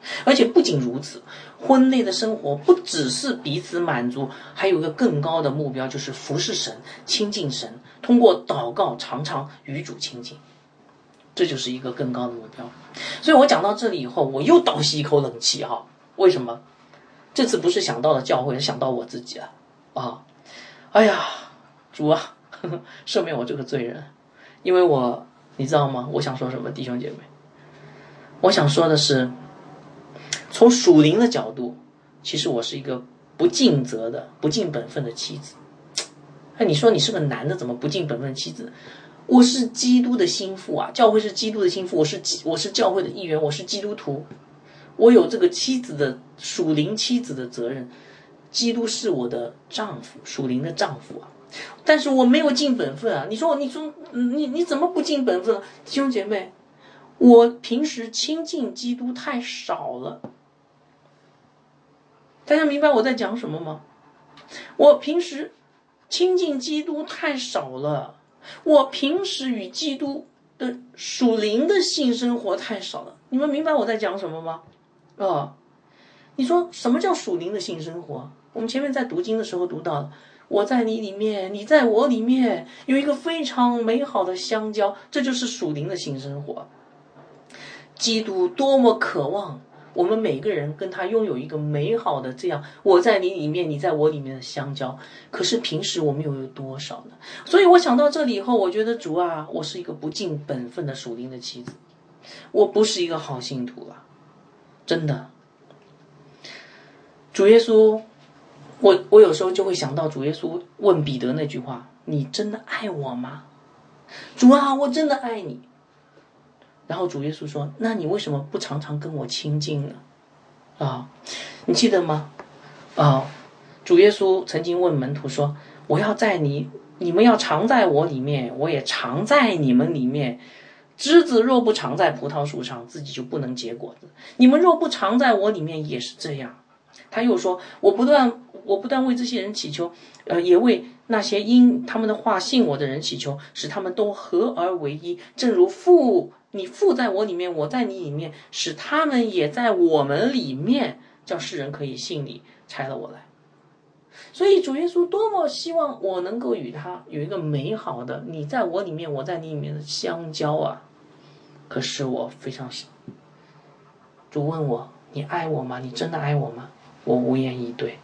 而且不仅如此，婚内的生活不只是彼此满足，还有一个更高的目标，就是服侍神、亲近神，通过祷告常常与主亲近，这就是一个更高的目标。所以我讲到这里以后，我又倒吸一口冷气哈。为什么？这次不是想到了教会，是想到我自己了啊！哎呀，主啊，呵呵，赦免我这个罪人。因为我，你知道吗？我想说什么，弟兄姐妹？我想说的是，从属灵的角度，其实我是一个不尽责的、不尽本分的妻子。哎，你说你是个男的，怎么不尽本分的妻子？我是基督的心腹啊，教会是基督的心腹，我是我是教会的一员，我是基督徒，我有这个妻子的属灵妻子的责任。基督是我的丈夫，属灵的丈夫啊，但是我没有尽本分啊！你说，你说，你你怎么不尽本分？弟兄姐妹，我平时亲近基督太少了。大家明白我在讲什么吗？我平时亲近基督太少了，我平时与基督的属灵的性生活太少了。你们明白我在讲什么吗？啊、哦，你说什么叫属灵的性生活？我们前面在读经的时候读到了，我在你里面，你在我里面，有一个非常美好的相交，这就是属灵的性生活。基督多么渴望我们每个人跟他拥有一个美好的这样我在你里面你在我里面的相交，可是平时我们又有多少呢？所以我想到这里以后，我觉得主啊，我是一个不尽本分的属灵的妻子，我不是一个好信徒啊，真的。主耶稣，我我有时候就会想到主耶稣问彼得那句话，你真的爱我吗？主啊，我真的爱你。然后主耶稣说，那你为什么不常常跟我亲近呢？啊，你记得吗？啊，主耶稣曾经问门徒说，我要在你你们要常在我里面，我也常在你们里面。枝子若不常在葡萄树上，自己就不能结果子，你们若不常在我里面也是这样。他又说，我不断我不断为这些人祈求，呃，也为那些因他们的话信我的人祈求，使他们都合而为一，正如父你父在我里面，我在你里面，使他们也在我们里面，叫世人可以信你差了我来。所以主耶稣多么希望我能够与他有一个美好的你在我里面我在你里面的相交啊！可是我非常想，主问我，你爱我吗？你真的爱我吗？我无言以对。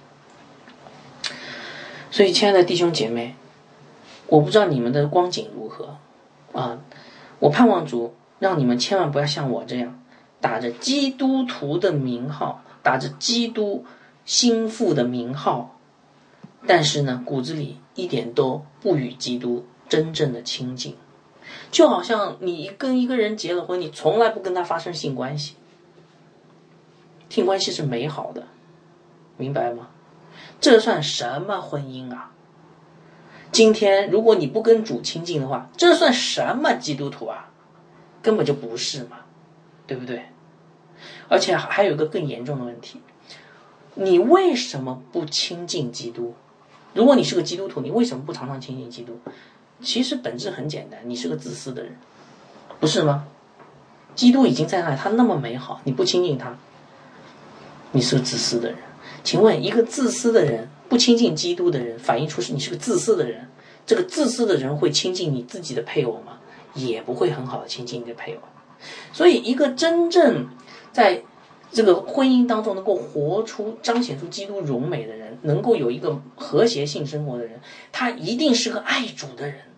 所以亲爱的弟兄姐妹，我不知道你们的光景如何啊，我盼望主让你们千万不要像我这样打着基督徒的名号，打着基督心腹的名号，但是呢骨子里一点都不与基督真正的亲近。就好像你跟一个人结了婚，你从来不跟他发生性关系，性关系是美好的，明白吗？这算什么婚姻啊？今天如果你不跟主亲近的话，这算什么基督徒啊？根本就不是嘛，对不对？而且还有一个更严重的问题，你为什么不亲近基督？如果你是个基督徒，你为什么不常常亲近基督？其实本质很简单，你是个自私的人，不是吗？基督已经在那里，他那么美好，你不亲近他，你是个自私的人。请问一个自私的人不亲近基督的人，反映出是你是个自私的人，这个自私的人会亲近你自己的配偶吗？也不会很好的亲近你的配偶。所以一个真正在这个婚姻当中能够活出彰显出基督荣美的人，能够有一个和谐性生活的人，他一定是个爱主的人。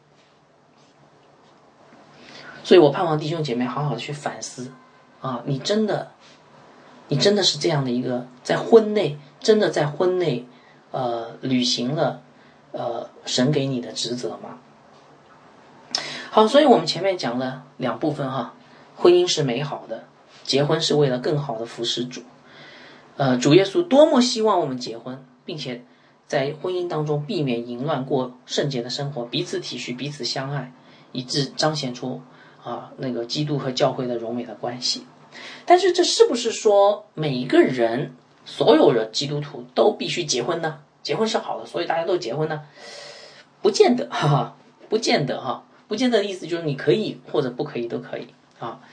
所以我盼望弟兄姐妹好好的去反思啊，你真的你真的是这样的一个在婚内真的在婚内呃履行了呃神给你的职责吗？好，所以我们前面讲了两部分哈，婚姻是美好的，结婚是为了更好的服侍主。呃，主耶稣多么希望我们结婚，并且在婚姻当中避免淫乱，过圣洁的生活，彼此体恤，彼此相爱，以致彰显出啊那个基督和教会的柔美的关系。但是这是不是说每一个人所有的基督徒都必须结婚呢？结婚是好的，所以大家都结婚呢？不见得，哈哈，不见得哈，不见得的意思就是你可以或者不可以都可以啊。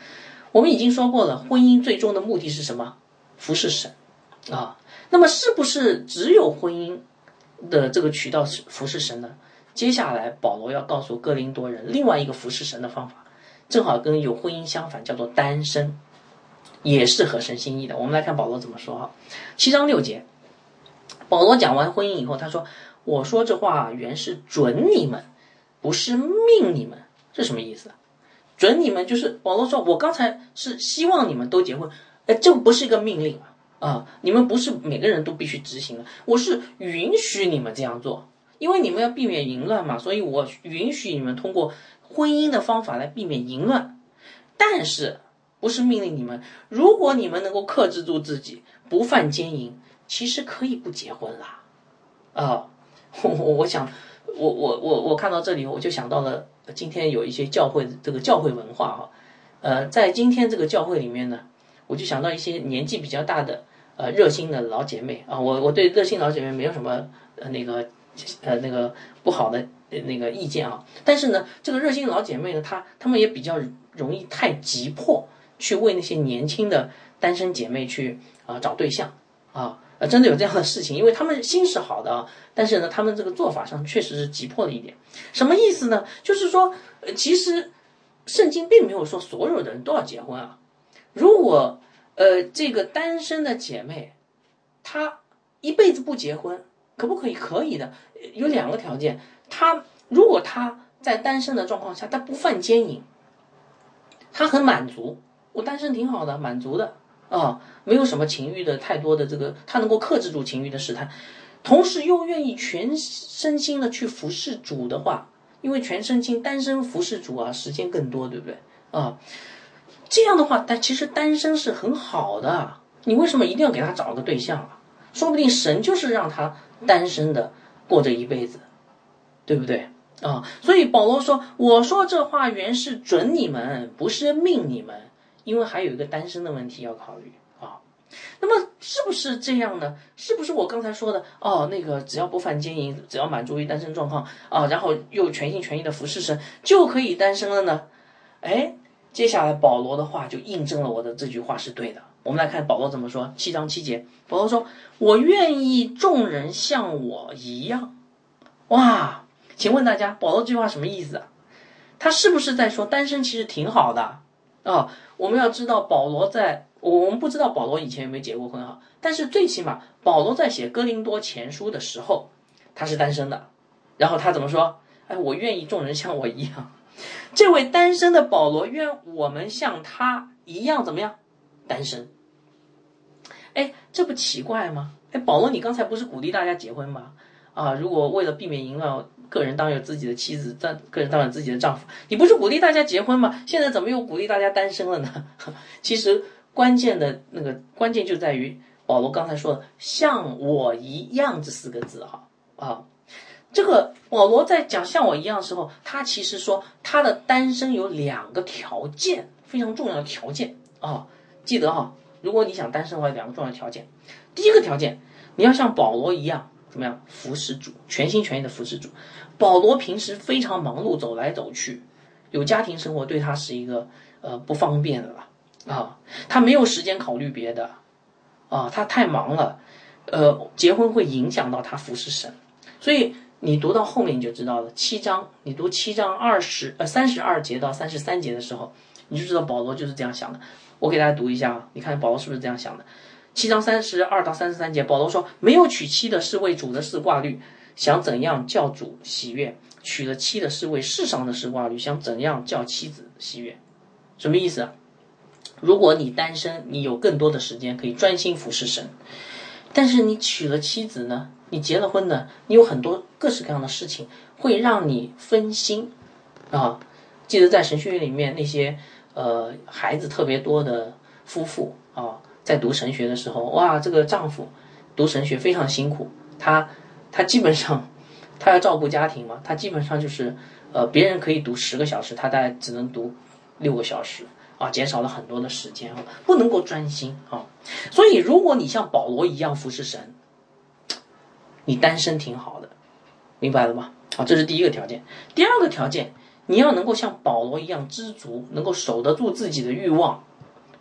我们已经说过了，婚姻最终的目的是什么？服侍神啊。那么是不是只有婚姻的这个渠道是服侍神呢？接下来保罗要告诉哥林多人另外一个服侍神的方法，正好跟有婚姻相反，叫做单身，也是合神心意的。我们来看保罗怎么说啊，七章六节，保罗讲完婚姻以后，他说：“我说这话原是准你们，不是命你们。”这什么意思？准你们就是保罗说，我刚才是希望你们都结婚，哎，这不是一个命令啊。啊，你们不是每个人都必须执行的，我是允许你们这样做，因为你们要避免淫乱嘛，所以我允许你们通过婚姻的方法来避免淫乱，但是不是命令你们。如果你们能够克制住自己，不犯奸淫，其实可以不结婚啦。啊，我我想，我我我我看到这里，我就想到了今天有一些教会这个教会文化啊，呃，在今天这个教会里面呢，我就想到一些年纪比较大的呃热心的老姐妹啊，我我对热心老姐妹没有什么呃那个呃那个不好的那个意见啊，但是呢，这个热心老姐妹呢，她她们也比较容易太急迫去为那些年轻的单身姐妹去啊、呃、找对象啊。呃，真的有这样的事情，因为他们心是好的啊，但是呢，他们这个做法上确实是急迫了一点。什么意思呢？就是说，呃，其实圣经并没有说所有的人都要结婚啊。如果呃这个单身的姐妹，她一辈子不结婚，可不可以？可以的，有两个条件。她如果她在单身的状况下，她不犯奸淫，她很满足，我单身挺好的，满足的。啊，没有什么情欲的太多的这个，他能够克制住情欲的试探，同时又愿意全身心的去服侍主的话，因为全身心单身服侍主啊，时间更多，对不对啊？这样的话，但其实单身是很好的，你为什么一定要给他找个对象啊？说不定神就是让他单身的过这一辈子，对不对啊？所以保罗说：“我说这话原是准你们，不是命你们。”因为还有一个单身的问题要考虑啊，那么是不是这样呢？是不是我刚才说的哦？那个只要不犯奸淫，只要满足于单身状况啊，然后又全心全意的服侍神，就可以单身了呢？哎，接下来保罗的话就印证了我的这句话是对的。我们来看保罗怎么说，七章七节，保罗说：“我愿意众人像我一样。”哇，请问大家，保罗这句话什么意思啊？他是不是在说单身其实挺好的啊？我们要知道保罗在，我们不知道保罗以前有没有结过婚啊，但是最起码保罗在写哥林多前书的时候，他是单身的。然后他怎么说？哎，我愿意众人像我一样。这位单身的保罗愿我们像他一样怎么样？单身。哎，这不奇怪吗？哎，保罗，你刚才不是鼓励大家结婚吗？啊，如果为了避免淫乱，个人当有自己的妻子，个人当有自己的丈夫，你不是鼓励大家结婚吗？现在怎么又鼓励大家单身了呢？其实关键的那个关键就在于保罗刚才说的“像我一样”这四个字哈啊。这个保罗在讲像我一样的时候，他其实说他的单身有两个条件，非常重要的条件啊。记得哈，如果你想单身的话，有两个重要的条件。第一个条件，你要像保罗一样。怎么样服侍主，全心全意的服侍主。保罗平时非常忙碌，走来走去，有家庭生活，对他是一个呃不方便的了啊，他没有时间考虑别的啊，他太忙了，呃，结婚会影响到他服侍神，所以你读到后面你就知道了。七章，你读七章二十呃三十二节到三十三节的时候，你就知道保罗就是这样想的。我给大家读一下啊，你看保罗是不是这样想的？七章三十二到三十三节，保罗说：“没有娶妻的是为主的事挂虑，想怎样叫主喜悦；娶了妻的是为世上的事挂虑，想怎样叫妻子喜悦。”什么意思啊？如果你单身，你有更多的时间可以专心服侍神；但是你娶了妻子呢，你结了婚呢，你有很多各式各样的事情会让你分心啊。记得在神学院里面那些呃孩子特别多的夫妇啊。在读神学的时候，哇，这个丈夫读神学非常辛苦，他他基本上他要照顾家庭嘛，他基本上就是呃别人可以读十个小时，他大概只能读六个小时啊，减少了很多的时间啊，不能够专心啊。所以如果你像保罗一样服侍神，你单身挺好的，明白了吗？好，这是第一个条件。第二个条件，你要能够像保罗一样知足，能够守得住自己的欲望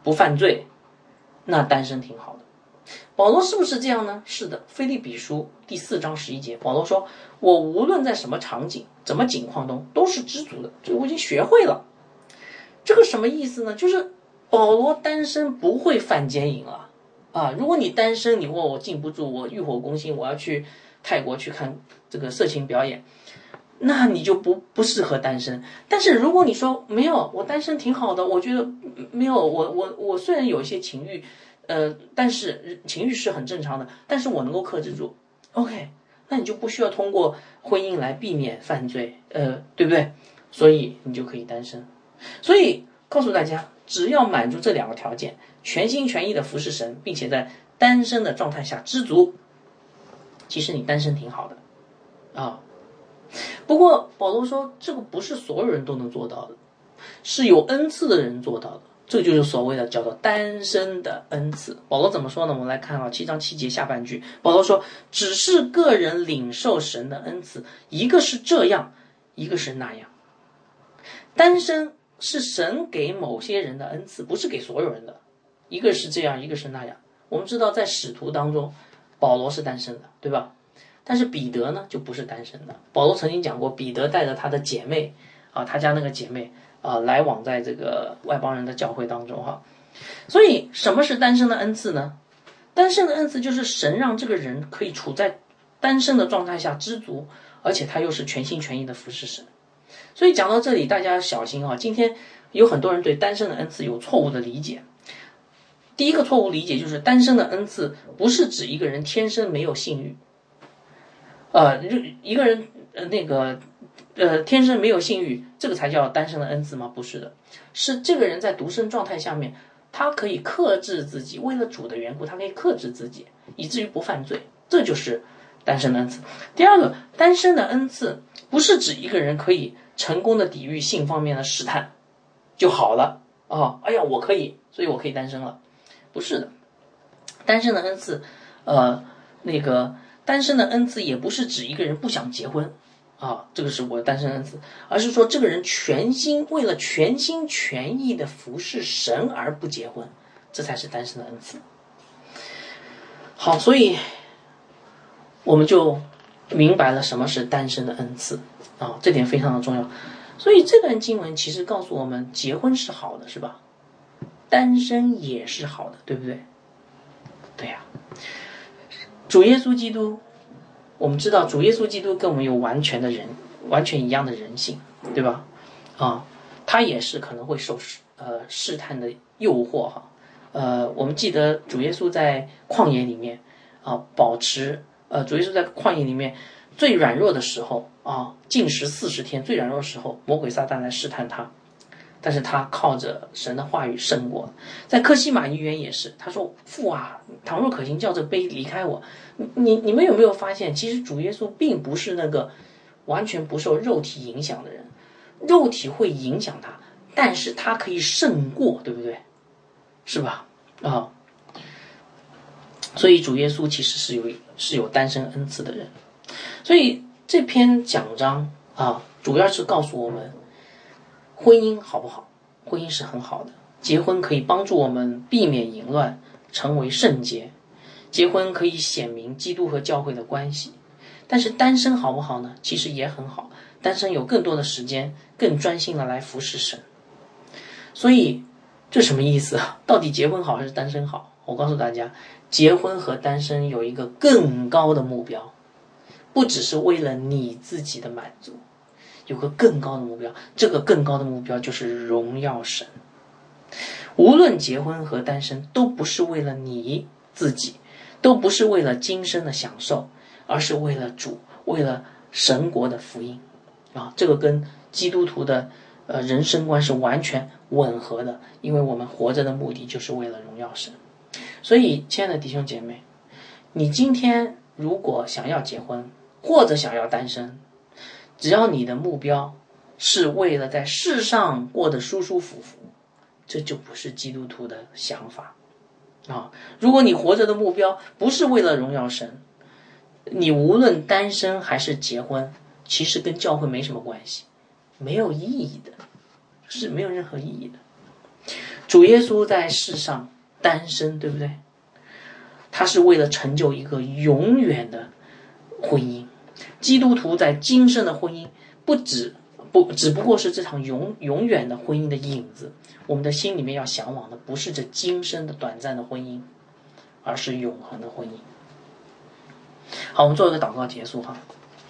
不犯罪，那单身挺好的。保罗是不是这样呢？是的，腓立比书第四章十一节，保罗说：“我无论在什么场景、怎么境况中，都是知足的。”这我已经学会了。这个什么意思呢？就是保罗单身不会犯奸淫了啊！如果你单身，你问我禁不住，我欲火攻心，我要去泰国去看这个色情表演，那你就不不适合单身。但是如果你说没有，我单身挺好的，我觉得没有，我我我虽然有一些情欲。呃，但是情欲是很正常的，但是我能够克制住 ，OK， 那你就不需要通过婚姻来避免犯罪，呃，对不对？所以你就可以单身。所以告诉大家，只要满足这两个条件，全心全意的服侍神，并且在单身的状态下知足，其实你单身挺好的啊。不过保罗说，这个不是所有人都能做到的，是有恩赐的人做到的。这就是所谓的叫做单身的恩赐。保罗怎么说呢？我们来看啊，七章七节下半句，保罗说：“只是个人领受神的恩赐，一个是这样，一个是那样。”单身是神给某些人的恩赐，不是给所有人的。一个是这样，一个是那样。我们知道，在使徒当中，保罗是单身的，对吧？但是彼得呢，就不是单身的。保罗曾经讲过，彼得带着他的姐妹啊，他家那个姐妹。啊，来往在这个外邦人的教会当中哈，所以什么是单身的恩赐呢？单身的恩赐就是神让这个人可以处在单身的状态下知足，而且他又是全心全意的服侍神。所以讲到这里，大家小心啊！今天有很多人对单身的恩赐有错误的理解。第一个错误理解就是单身的恩赐不是指一个人天生没有性欲，呃，一个人呃那个。呃，天生没有性欲，这个才叫单身的恩赐吗？不是的，是这个人在独身状态下面，他可以克制自己，为了主的缘故，他可以克制自己，以至于不犯罪，这就是单身的恩赐。第二个，单身的恩赐不是指一个人可以成功的抵御性方面的试探就好了哦，哎呀，我可以，所以我可以单身了，不是的。单身的恩赐，呃，那个单身的恩赐也不是指一个人不想结婚。啊，这个是我单身恩赐，而是说这个人全心为了全心全意的服侍神而不结婚，这才是单身的恩赐。好，所以我们就明白了什么是单身的恩赐啊，这点非常的重要。所以这段经文其实告诉我们，结婚是好的，是吧？单身也是好的，对不对？对呀、啊，主耶稣基督。我们知道主耶稣基督跟我们有完全的人，完全一样的人性，对吧？啊，他也是可能会受呃试探的诱惑哈。呃，我们记得主耶稣在旷野里面啊，保持呃主耶稣在旷野里面最软弱的时候啊，禁食四十天最软弱的时候，魔鬼撒旦来试探他，但是他靠着神的话语胜过。在客西马尼园也是，他说：“父啊，倘若可行，叫这杯离开我。”你你们有没有发现，其实主耶稣并不是那个完全不受肉体影响的人，肉体会影响他，但是他可以胜过，对不对？是吧？啊，所以主耶稣其实是有是有单身恩赐的人。所以这篇讲章啊，主要是告诉我们，婚姻好不好？婚姻是很好的，结婚可以帮助我们避免淫乱，成为圣洁。结婚可以显明基督和教会的关系，但是单身好不好呢？其实也很好，单身有更多的时间，更专心的来服侍神。所以这什么意思啊？到底结婚好还是单身好？我告诉大家，结婚和单身有一个更高的目标，不只是为了你自己的满足，有个更高的目标，这个更高的目标就是荣耀神。无论结婚和单身，都不是为了你自己，都不是为了今生的享受，而是为了主，为了神国的福音啊！这个跟基督徒的呃人生观是完全吻合的，因为我们活着的目的就是为了荣耀神。所以，亲爱的弟兄姐妹，你今天如果想要结婚，或者想要单身，只要你的目标是为了在世上过得舒舒服服，这就不是基督徒的想法啊！如果你活着的目标不是为了荣耀神，你无论单身还是结婚，其实跟教会没什么关系，没有意义的，是没有任何意义的。 主耶稣在世上单身，对不对？他是为了成就一个永远的婚姻。基督徒在今生的婚姻不只不只不过是这场永永远的婚姻的影子，我们的心里面要向往的不是这今生的短暂的婚姻，而是永恒的婚姻。好，我们做一个祷告结束哈。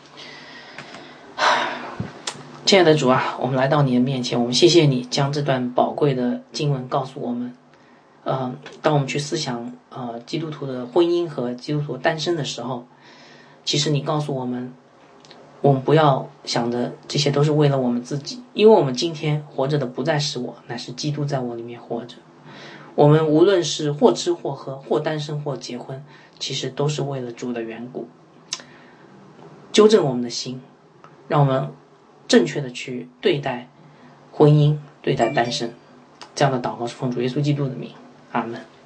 亲爱的主啊，我们来到你的面前，我们谢谢你将这段宝贵的经文告诉我们。呃，当我们去思想呃基督徒的婚姻和基督徒单身的时候，其实你告诉我们，我们不要想着这些都是为了我们自己，因为我们今天活着的不再是我，乃是基督在我里面活着。我们无论是或吃或喝，或单身或结婚，其实都是为了主的缘故。纠正我们的心，让我们正确的去对待婚姻，对待单身。这样的祷告是奉主耶稣基督的名，阿们。